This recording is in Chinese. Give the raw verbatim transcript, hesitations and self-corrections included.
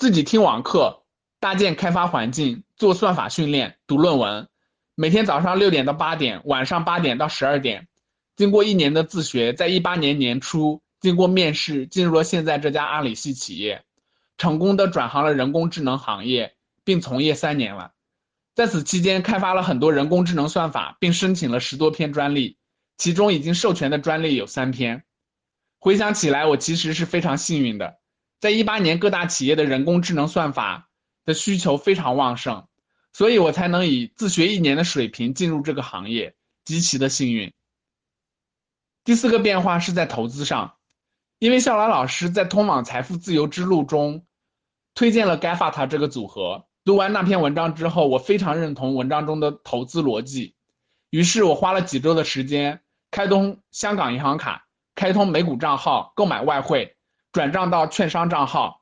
自己听网课，搭建开发环境，做算法训练，读论文，每天早上六点到八点，晚上八点到十二点。经过一年的自学，在一八年年初，经过面试，进入了现在这家阿里系企业，成功的转行了人工智能行业，并从业三年了。在此期间，开发了很多人工智能算法，并申请了十多篇专利，其中已经授权的专利有三篇。回想起来，我其实是非常幸运的，在一八年各大企业的人工智能算法的需求非常旺盛，所以我才能以自学一年的水平进入这个行业，极其的幸运。第四个变化是在投资上，因为笑来老师在通往财富自由之路中推荐了 GAFATA 这个组合。读完那篇文章之后，我非常认同文章中的投资逻辑，于是我花了几周的时间，开通香港银行卡，开通美股账号，购买外汇，转账到券商账号，